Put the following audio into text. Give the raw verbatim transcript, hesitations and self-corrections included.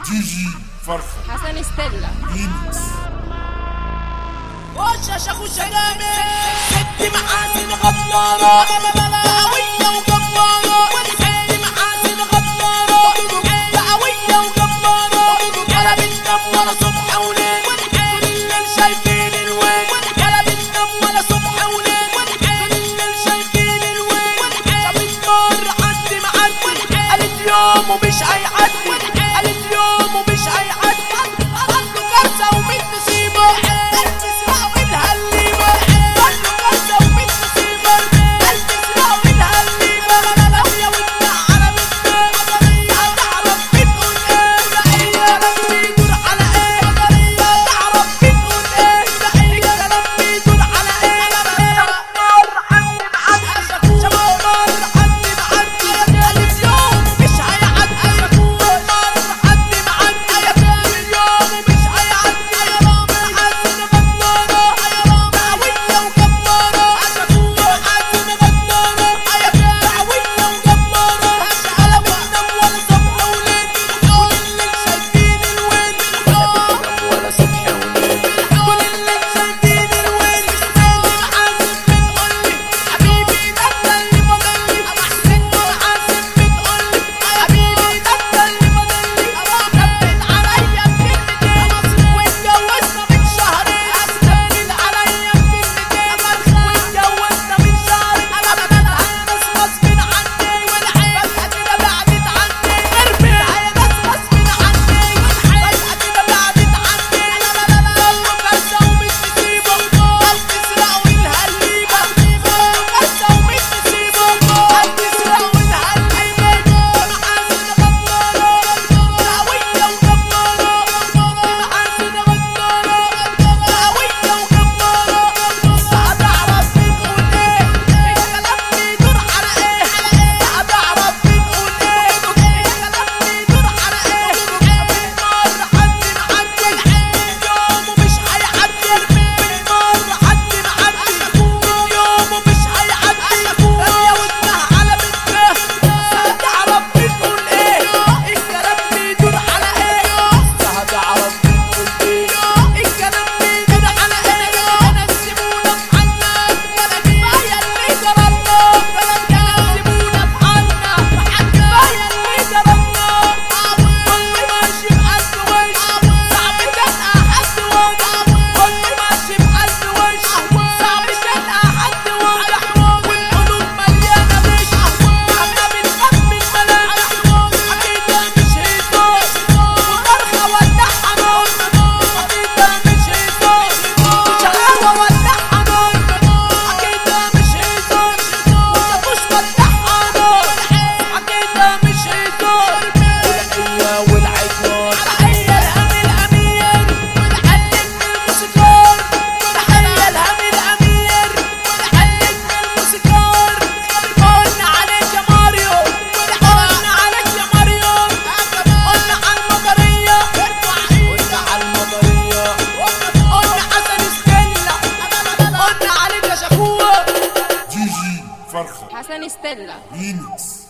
جي جي فرخة حسن ستيلا ريميكس. وشاشة خش جامد ست محاسن غدارة قوية وجبارة ست محاسن غدارة قوية وجبارة قلبت دمرة صبح وليل الليل شايفين الويل قلبت دمرة صبح وليل الليل شايفين الويل شافت مرة حد معدي قالت يوم ومش هيعدي قالت يوم ومش هيعدي عنده كارثة وميت نصيبة فرخة حسن ستيلا ريميكس.